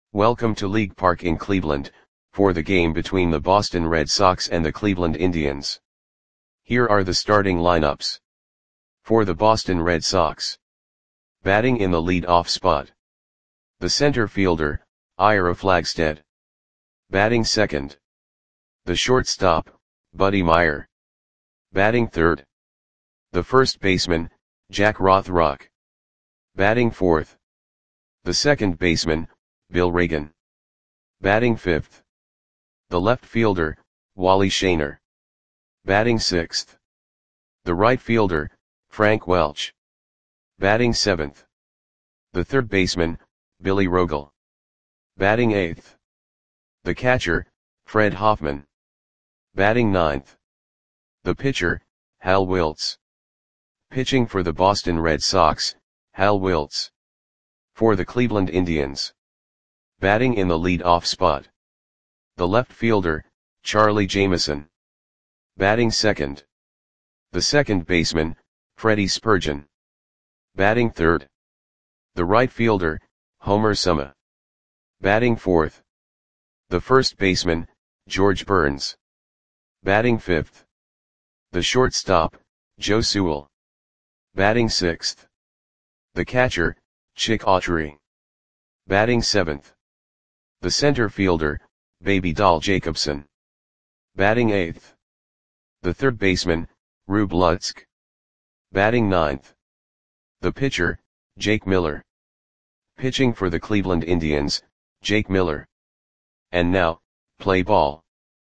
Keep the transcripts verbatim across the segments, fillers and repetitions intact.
Welcome to League Park in Cleveland, for the game between the Boston Red Sox and the Cleveland Indians. Here are the starting lineups. For the Boston Red Sox. Batting in the lead-off spot. The center fielder, Ira Flagstead. Batting second. The shortstop, Buddy Myer. Batting third. The first baseman, Jack Rothrock. Batting fourth. The second baseman, Bill Reagan. Batting fifth. The left fielder, Wally Shaner. Batting sixth. The right fielder, Frank Welch. Batting seventh. The third baseman, Billy Rogel. Batting eighth. The catcher, Fred Hoffman. Batting ninth. The pitcher, Hal Wiltz. Pitching for the Boston Red Sox, Hal Wiltz. For the Cleveland Indians. Batting in the lead-off spot. The left fielder, Charlie Jameson. Batting second. The second baseman, Freddie Spurgeon. Batting third. The right fielder, Homer Suma. Batting fourth. The first baseman, George Burns. Batting fifth. The shortstop, Joe Sewell. Batting sixth. The catcher, Chick Autry. Batting seventh. The center fielder, Baby Doll Jacobson. Batting eighth. The third baseman, Rube Lutzk. Batting ninth. The pitcher, Jake Miller. Pitching for the Cleveland Indians, Jake Miller. And now, play ball.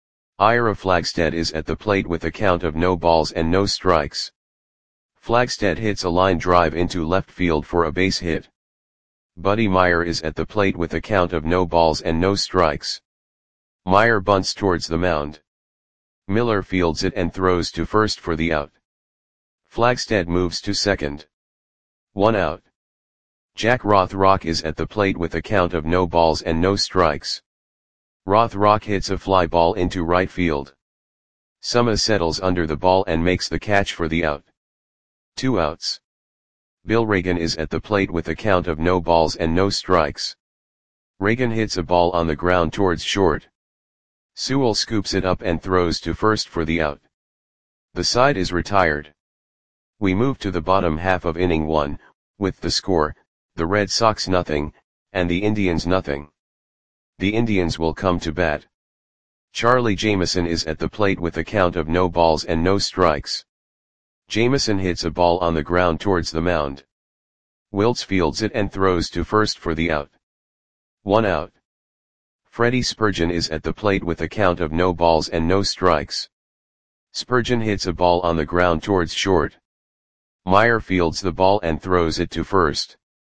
Ira Flagstead is at the plate with a count of no balls and no strikes. Flagstead hits a line drive into left field for a base hit. Buddy Myer is at the plate with a count of no balls and no strikes. Myer bunts towards the mound. Miller fields it and throws to first for the out. Flagstead moves to second. One out. Jack Rothrock is at the plate with a count of no balls and no strikes. Rothrock hits a fly ball into right field. Suma settles under the ball and makes the catch for the out. Two outs. Bill Reagan is at the plate with a count of no balls and no strikes. Reagan hits a ball on the ground towards short. Sewell scoops it up and throws to first for the out. The side is retired. We move to the bottom half of inning one, with the score, the Red Sox nothing, and the Indians nothing. The Indians will come to bat. Charlie Jameson is at the plate with a count of no balls and no strikes. Jameson hits a ball on the ground towards the mound. Wiltz fields it and throws to first for the out. One out. Freddie Spurgeon is at the plate with a count of no balls and no strikes. Spurgeon hits a ball on the ground towards short. Myer fields the ball and throws it to first.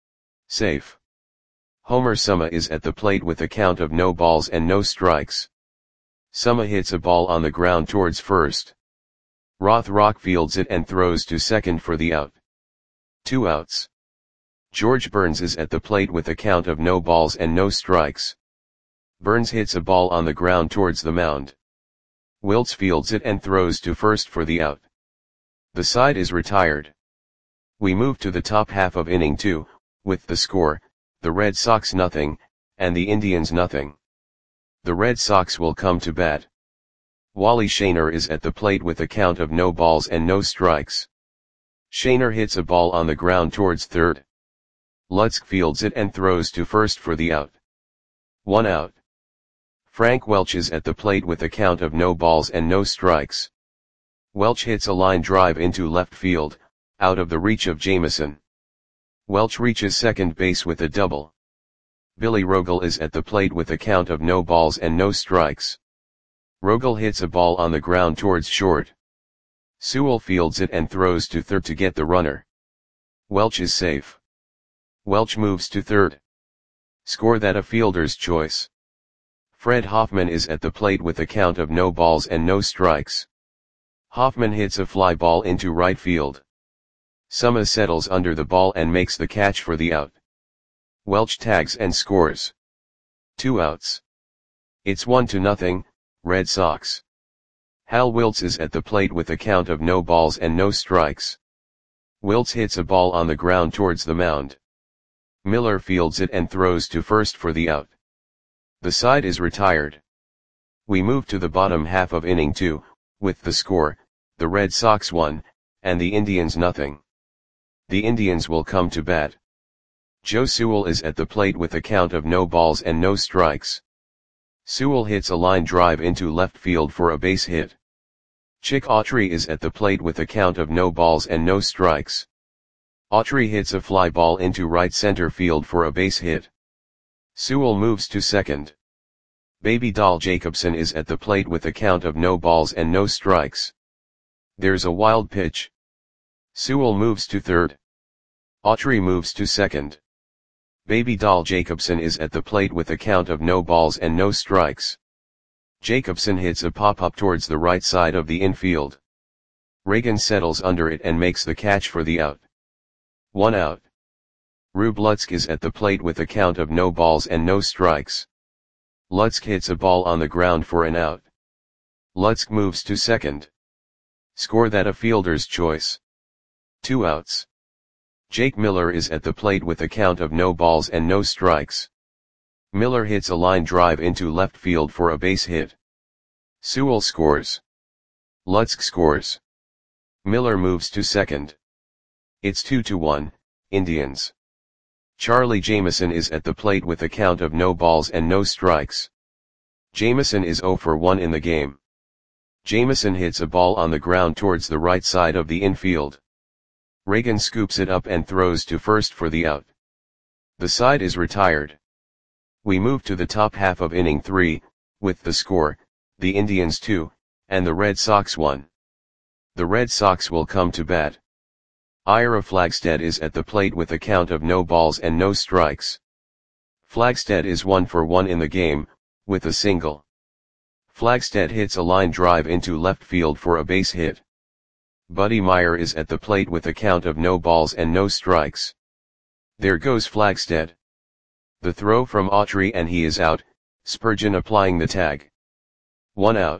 Safe. Homer Suma is at the plate with a count of no balls and no strikes. Suma hits a ball on the ground towards first. Rothrock fields it and throws to second for the out. Two outs. George Burns is at the plate with a count of no balls and no strikes. Burns hits a ball on the ground towards the mound. Wiltz fields it and throws to first for the out. The side is retired. We move to the top half of inning two, with the score, the Red Sox nothing, and the Indians nothing. The Red Sox will come to bat. Wally Shaner is at the plate with a count of no balls and no strikes. Shaner hits a ball on the ground towards third. Lutzk fields it and throws to first for the out. One out. Frank Welch is at the plate with a count of no balls and no strikes. Welch hits a line drive into left field, out of the reach of Jameson. Welch reaches second base with a double. Billy Rogel is at the plate with a count of no balls and no strikes. Rogel hits a ball on the ground towards short. Sewell fields it and throws to third to get the runner. Welch is safe. Welch moves to third. Score that a fielder's choice. Fred Hoffman is at the plate with a count of no balls and no strikes. Hoffman hits a fly ball into right field. Suma settles under the ball and makes the catch for the out. Welch tags and scores. Two outs. It's one to nothing, Red Sox. Hal Wiltz is at the plate with a count of no balls and no strikes. Wiltz hits a ball on the ground towards the mound. Miller fields it and throws to first for the out. The side is retired. We move to the bottom half of inning two, with the score, the Red Sox one, and the Indians nothing. The Indians will come to bat. Joe Sewell is at the plate with a count of no balls and no strikes. Sewell hits a line drive into left field for a base hit. Chick Autry is at the plate with a count of no balls and no strikes. Autry hits a fly ball into right center field for a base hit. Sewell moves to second. Baby Doll Jacobson is at the plate with a count of no balls and no strikes. There's a wild pitch. Sewell moves to third. Autry moves to second. Baby Doll Jacobson is at the plate with a count of no balls and no strikes. Jacobson hits a pop-up towards the right side of the infield. Reagan settles under it and makes the catch for the out. One out. Rube Lutzk is at the plate with a count of no balls and no strikes. Lutzk hits a ball on the ground for an out. Lutzk moves to second. Score that a fielder's choice. Two outs. Jake Miller is at the plate with a count of no balls and no strikes. Miller hits a line drive into left field for a base hit. Sewell scores. Lutzk scores. Miller moves to second. It's two to one, Indians. Charlie Jameson is at the plate with a count of no balls and no strikes. Jameson is zero for one in the game. Jameson hits a ball on the ground towards the right side of the infield. Reagan scoops it up and throws to first for the out. The side is retired. We move to the top half of inning three, with the score, the Indians two, and the Red Sox one. The Red Sox will come to bat. Ira Flagstead is at the plate with a count of no balls and no strikes. Flagstead is one for one in the game, with a single. Flagstead hits a line drive into left field for a base hit. Buddy Meyer is at the plate with a count of no balls and no strikes. There goes Flagstead. The throw from Autry and he is out, Spurgeon applying the tag. One out.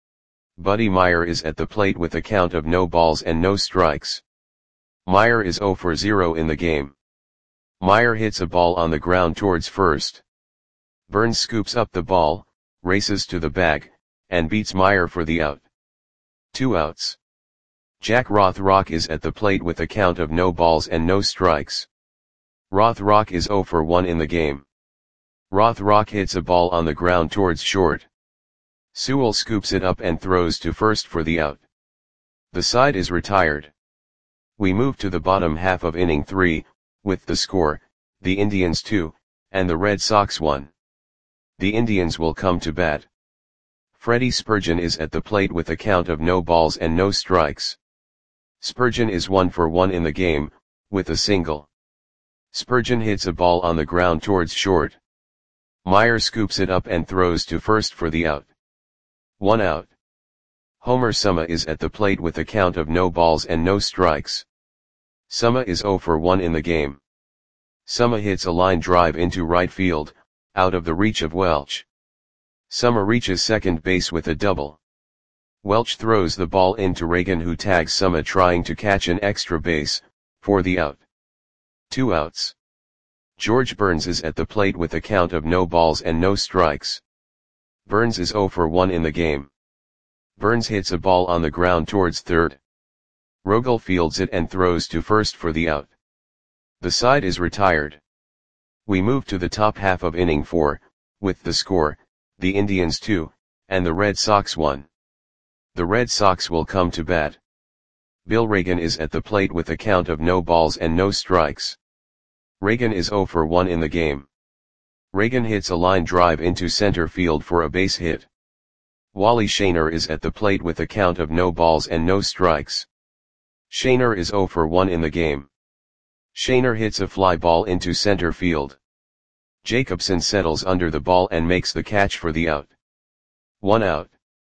Buddy Meyer is at the plate with a count of no balls and no strikes. Meyer is zero for zero in the game. Meyer hits a ball on the ground towards first. Burns scoops up the ball, races to the bag, and beats Meyer for the out. Two outs. Jack Rothrock is at the plate with a count of no balls and no strikes. Rothrock is zero for one in the game. Rothrock hits a ball on the ground towards short. Sewell scoops it up and throws to first for the out. The side is retired. We move to the bottom half of inning three, with the score, the Indians two, and the Red Sox one. The Indians will come to bat. Freddie Spurgeon is at the plate with a count of no balls and no strikes. Spurgeon is one for one in the game, with a single. Spurgeon hits a ball on the ground towards short. Meyer scoops it up and throws to first for the out. One out. Homer Summa is at the plate with a count of no balls and no strikes. Summa is zero for one in the game. Summa hits a line drive into right field, out of the reach of Welch. Summa reaches second base with a double. Welch throws the ball into Reagan, who tags Summa trying to catch an extra base, for the out. Two outs. George Burns is at the plate with a count of no balls and no strikes. Burns is zero for one in the game. Burns hits a ball on the ground towards third. Rogel fields it and throws to first for the out. The side is retired. We move to the top half of inning four, with the score, the Indians two, and the Red Sox one. The Red Sox will come to bat. Bill Reagan is at the plate with a count of no balls and no strikes. Reagan is zero for one in the game. Reagan hits a line drive into center field for a base hit. Wally Shaner is at the plate with a count of no balls and no strikes. Shaner is zero for one in the game. Shaner hits a fly ball into center field. Jacobson settles under the ball and makes the catch for the out. One out.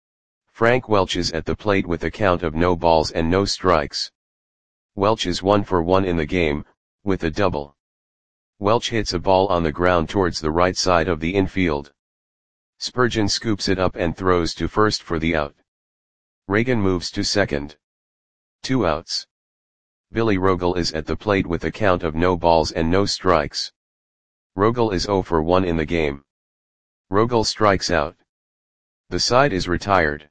Frank Welch is at the plate with a count of no balls and no strikes. Welch is one for one in the game, with a double. Welch hits a ball on the ground towards the right side of the infield. Spurgeon scoops it up and throws to first for the out. Reagan moves to second. Two outs. Billy Rogel is at the plate with a count of no balls and no strikes. Rogel is zero for one in the game. Rogel strikes out. The side is retired.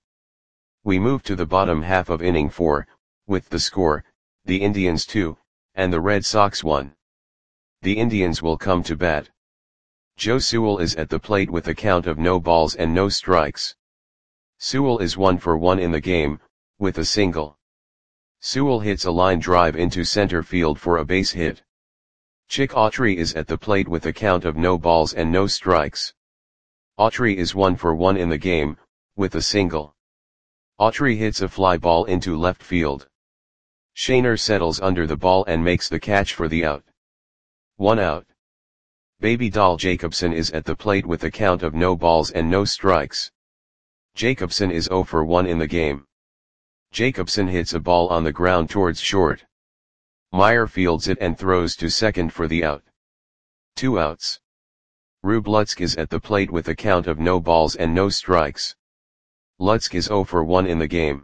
We move to the bottom half of inning four, with the score, the Indians two, and the Red Sox one. The Indians will come to bat. Joe Sewell is at the plate with a count of no balls and no strikes. Sewell is one for one in the game, with a single. Sewell hits a line drive into center field for a base hit. Chick Autry is at the plate with a count of no balls and no strikes. Autry is one for one in the game, with a single. Autry hits a fly ball into left field. Shaner settles under the ball and makes the catch for the out. One out. Baby Doll Jacobson is at the plate with a count of no balls and no strikes. Jacobson is zero for one in the game. Jacobson hits a ball on the ground towards short. Meyer fields it and throws to second for the out. Two outs. Rube Lutzk is at the plate with a count of no balls and no strikes. Lutzk is zero for one in the game.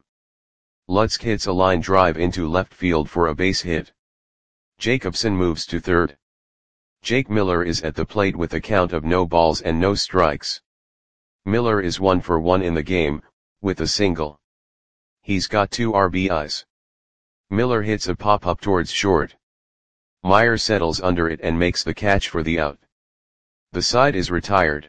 Lutzk hits a line drive into left field for a base hit. Jacobson moves to third. Jake Miller is at the plate with a count of no balls and no strikes. Miller is one for one in the game, with a single. He's got two R B Is. Miller hits a pop-up towards short. Meyer settles under it and makes the catch for the out. The side is retired.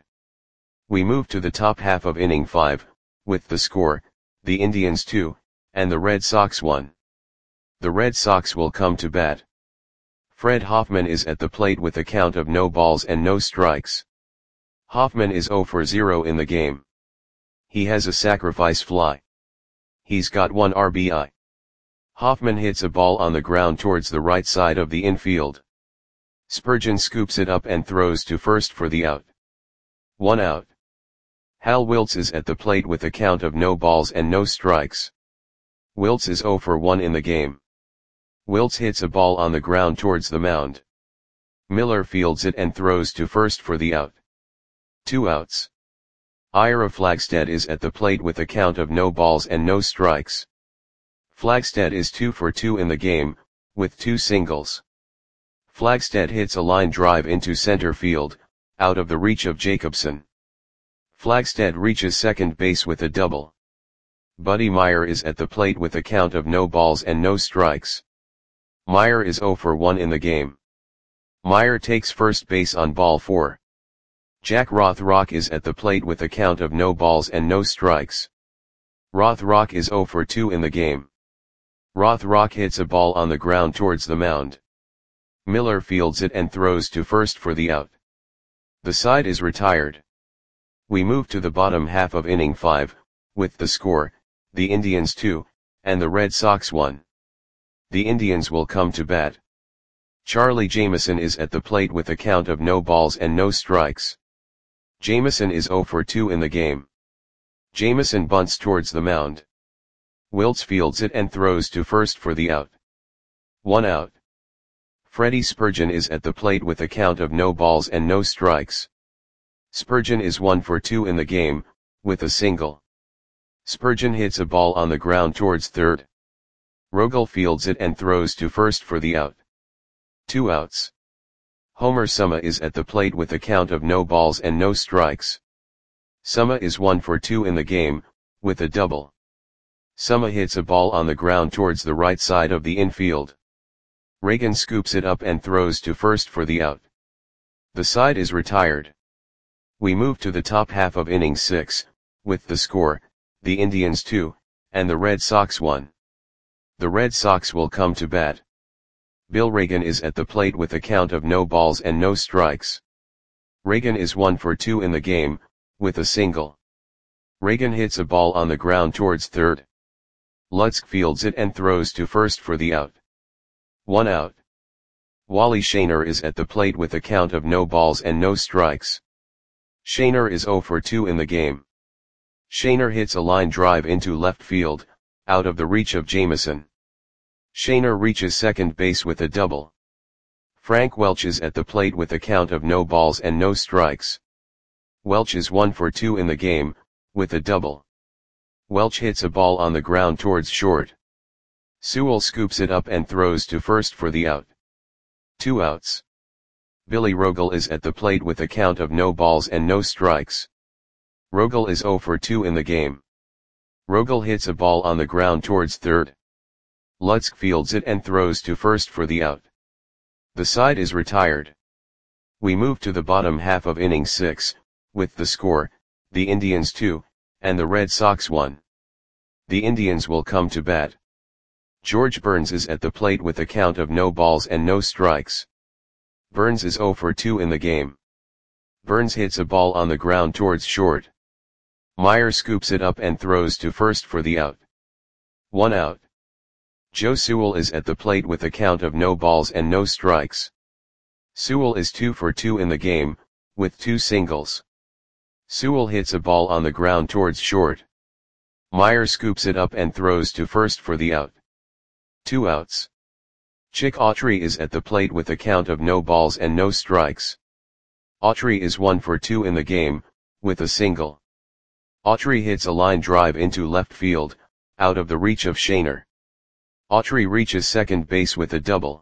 We move to the top half of inning five, with the score, the Indians two, and the Red Sox one. The Red Sox will come to bat. Fred Hoffman is at the plate with a count of no balls and no strikes. Hoffman is zero for zero in the game. He has a sacrifice fly. He's got one R B I. Hoffman hits a ball on the ground towards the right side of the infield. Spurgeon scoops it up and throws to first for the out. One out. Hal Wiltz is at the plate with a count of no balls and no strikes. Wiltz is zero for one in the game. Wiltz hits a ball on the ground towards the mound. Miller fields it and throws to first for the out. Two outs. Ira Flagstead is at the plate with a count of no balls and no strikes. Flagstead is two for two in the game, with two singles. Flagstead hits a line drive into center field, out of the reach of Jacobson. Flagstead reaches second base with a double. Buddy Meyer is at the plate with a count of no balls and no strikes. Meyer is zero for one in the game. Meyer takes first base on ball four. Jack Rothrock is at the plate with a count of no balls and no strikes. Rothrock is zero for two in the game. Rothrock hits a ball on the ground towards the mound. Miller fields it and throws to first for the out. The side is retired. We move to the bottom half of inning five, with the score, the Indians two, and the Red Sox one. The Indians will come to bat. Charlie Jameson is at the plate with a count of no balls and no strikes. Jameson is zero for two in the game. Jameson bunts towards the mound. Wiltz fields it and throws to first for the out. One out. Freddie Spurgeon is at the plate with a count of no balls and no strikes. Spurgeon is one for two in the game, with a single. Spurgeon hits a ball on the ground towards third. Rogel fields it and throws to first for the out. Two outs. Homer Summa is at the plate with a count of no balls and no strikes. Summa is one for two in the game, with a double. Summa hits a ball on the ground towards the right side of the infield. Reagan scoops it up and throws to first for the out. The side is retired. We move to the top half of inning six, with the score, the Indians two, and the Red Sox one. The Red Sox will come to bat. Bill Reagan is at the plate with a count of no balls and no strikes. Reagan is one for two in the game, with a single. Reagan hits a ball on the ground towards third. Lutzk fields it and throws to first for the out. One out. Wally Shaner is at the plate with a count of no balls and no strikes. Shaner is zero for two in the game. Shaner hits a line drive into left field, out of the reach of Jameson. Shaner reaches second base with a double. Frank Welch is at the plate with a count of no balls and no strikes. Welch is one for two in the game, with a double. Welch hits a ball on the ground towards short. Sewell scoops it up and throws to first for the out. Two outs. Billy Rogel is at the plate with a count of no balls and no strikes. Rogel is zero for two in the game. Rogel hits a ball on the ground towards third. Lutsk fields it and throws to first for the out. The side is retired. We move to the bottom half of inning six, with the score, the Indians two, and the Red Sox one. The Indians will come to bat. George Burns is at the plate with a count of no balls and no strikes. Burns is zero for two in the game. Burns hits a ball on the ground towards short. Meyer scoops it up and throws to first for the out. One out. Joe Sewell is at the plate with a count of no balls and no strikes. Sewell is two for two in the game, with two singles. Sewell hits a ball on the ground towards short. Meyer scoops it up and throws to first for the out. Two outs. Chick Autry is at the plate with a count of no balls and no strikes. Autry is one for two in the game, with a single. Autry hits a line drive into left field, out of the reach of Shaner. Autry reaches second base with a double.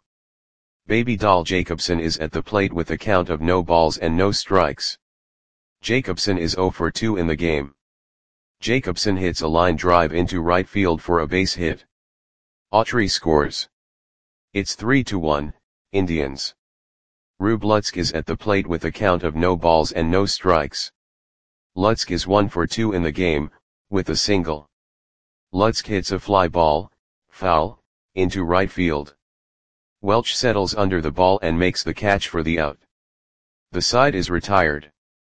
Baby Doll Jacobson is at the plate with a count of no balls and no strikes. Jacobson is zero for two in the game. Jacobson hits a line drive into right field for a base hit. Autry scores. It's three to one, Indians. Rube Lutsk is at the plate with a count of no balls and no strikes. Lutsk is one for two in the game, with a single. Lutsk hits a fly ball, foul, into right field. Welch settles under the ball and makes the catch for the out. The side is retired.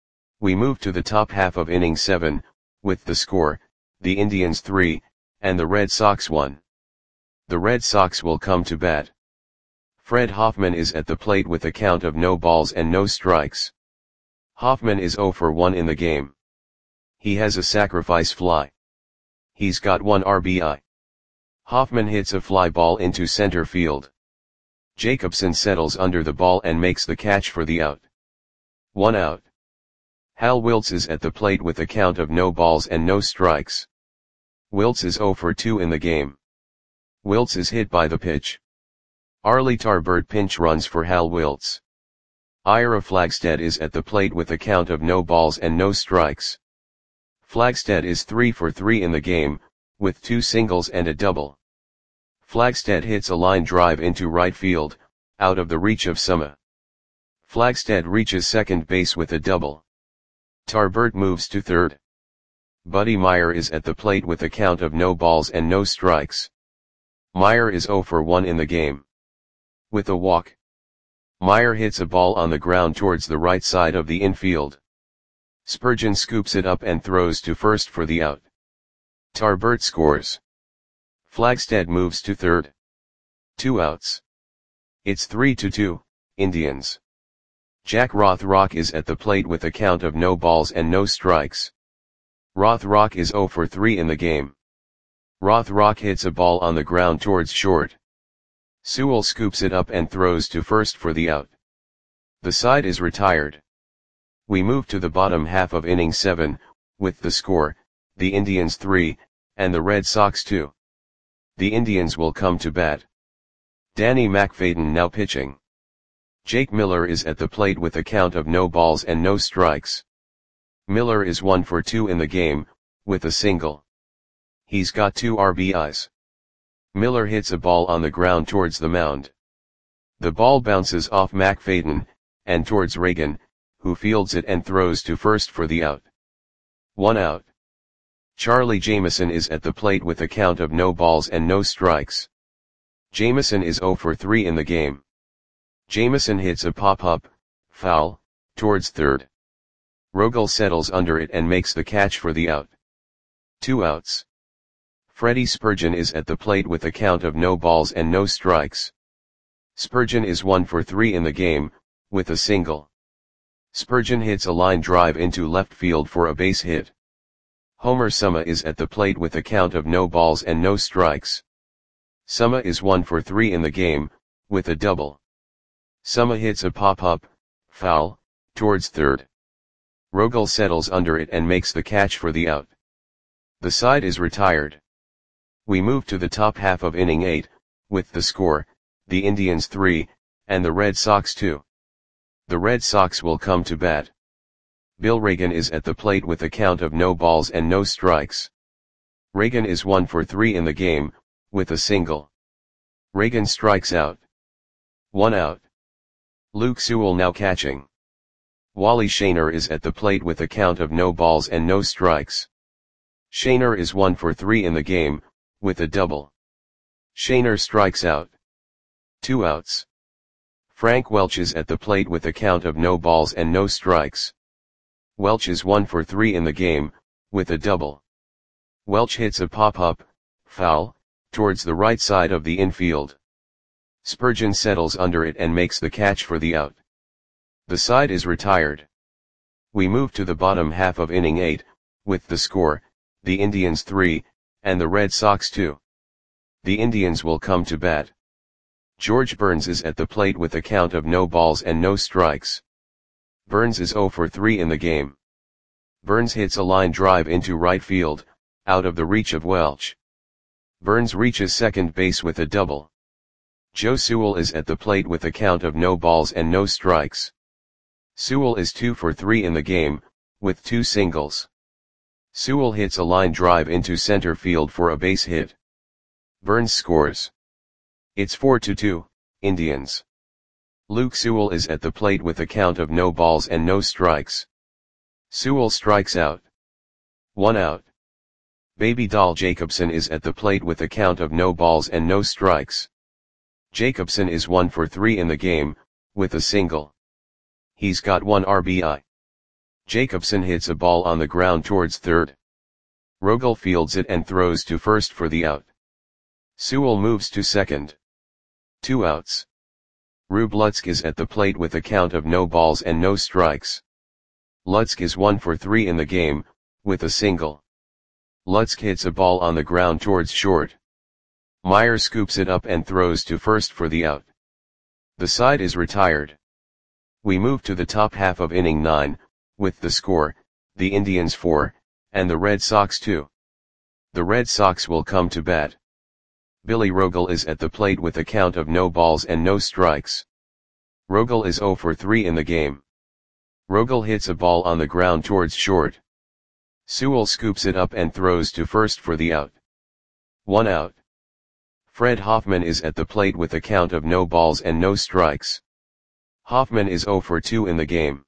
We move to the top half of inning seven, with the score, the Indians three, and the Red Sox one. The Red Sox will come to bat. Fred Hoffman is at the plate with a count of no balls and no strikes. Hoffman is zero for one in the game. He has a sacrifice fly. He's got one R B I. Hoffman hits a fly ball into center field. Jacobson settles under the ball and makes the catch for the out. One out. Hal Wiltz is at the plate with a count of no balls and no strikes. Wiltz is zero for two in the game. Wiltz is hit by the pitch. Arlie Tarbert pinch runs for Hal Wiltz. Ira Flagstead is at the plate with a count of no balls and no strikes. Flagstead is three for three in the game, with two singles and a double. Flagstead hits a line drive into right field, out of the reach of Summa. Flagstead reaches second base with a double. Tarbert moves to third. Buddy Meyer is at the plate with a count of no balls and no strikes. Meyer is zero for one in the game. With a walk. Meyer hits a ball on the ground towards the right side of the infield. Spurgeon scoops it up and throws to first for the out. Tarbert scores. Flagstead moves to third. Two outs. It's three to two, Indians. Jack Rothrock is at the plate with a count of no balls and no strikes. Rothrock is zero for three in the game. Rothrock hits a ball on the ground towards short. Sewell scoops it up and throws to first for the out. The side is retired. We move to the bottom half of inning seven, with the score, the Indians three, and the Red Sox two. The Indians will come to bat. Danny McFadden now pitching. Jake Miller is at the plate with a count of no balls and no strikes. Miller is one for two in the game, with a single. He's got two R B Is. Miller hits a ball on the ground towards the mound. The ball bounces off McFadden, and towards Reagan, who fields it and throws to first for the out. One out. Charlie Jameson is at the plate with a count of no balls and no strikes. Jameson is zero for three in the game. Jameson hits a pop-up, foul, towards third. Rogel settles under it and makes the catch for the out. Two outs. Freddie Spurgeon is at the plate with a count of no balls and no strikes. Spurgeon is one for three in the game, with a single. Spurgeon hits a line drive into left field for a base hit. Homer Summa is at the plate with a count of no balls and no strikes. Summa is one for three in the game, with a double. Summa hits a pop-up, foul, towards third. Rogel settles under it and makes the catch for the out. The side is retired. We move to the top half of inning eight, with the score, the Indians three, and the Red Sox two. The Red Sox will come to bat. Bill Reagan is at the plate with a count of no balls and no strikes. Reagan is one for three in the game, with a single. Reagan strikes out. One out. Luke Sewell now catching. Wally Shaner is at the plate with a count of no balls and no strikes. Shaner is one for three in the game, with a double. Shaner strikes out. Two outs. Frank Welch is at the plate with a count of no balls and no strikes. Welch is one for three in the game, with a double. Welch hits a pop-up, foul, towards the right side of the infield. Spurgeon settles under it and makes the catch for the out. The side is retired. We move to the bottom half of inning eight, with the score, the Indians three, and the Red Sox two. The Indians will come to bat. George Burns is at the plate with a count of no balls and no strikes. Burns is zero for three in the game. Burns hits a line drive into right field, out of the reach of Welch. Burns reaches second base with a double. Joe Sewell is at the plate with a count of no balls and no strikes. Sewell is two for three in the game, with two singles. Sewell hits a line drive into center field for a base hit. Burns scores. It's four to two, Indians. Luke Sewell is at the plate with a count of no balls and no strikes. Sewell strikes out. One out. Baby Doll Jacobson is at the plate with a count of no balls and no strikes. Jacobson is one for three in the game, with a single. He's got one R B I. Jacobson hits a ball on the ground towards third. Rogel fields it and throws to first for the out. Sewell moves to second. Two outs. Rube Lutzk is at the plate with a count of no balls and no strikes. Lutzk is one for three in the game, with a single. Lutzk hits a ball on the ground towards short. Meyer scoops it up and throws to first for the out. The side is retired. We move to the top half of inning nine, with the score, the Indians four, and the Red Sox two. The Red Sox will come to bat. Billy Rogel is at the plate with a count of no balls and no strikes. Rogel is zero for three in the game. Rogel hits a ball on the ground towards short. Sewell scoops it up and throws to first for the out. One out. Fred Hoffman is at the plate with a count of no balls and no strikes. Hoffman is zero for two in the game.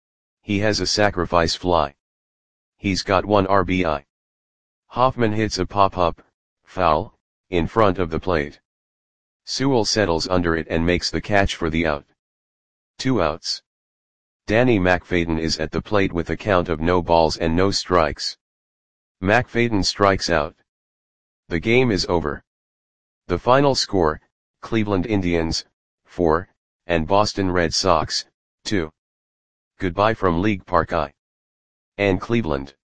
He has a sacrifice fly. He's got one R B I. Hoffman hits a pop-up, foul, in front of the plate. Sewell settles under it and makes the catch for the out. Two outs. Danny McFadden is at the plate with a count of no balls and no strikes. McFadden strikes out. The game is over. The final score, Cleveland Indians, four, and Boston Red Sox, two. Goodbye from League Park I. And Cleveland.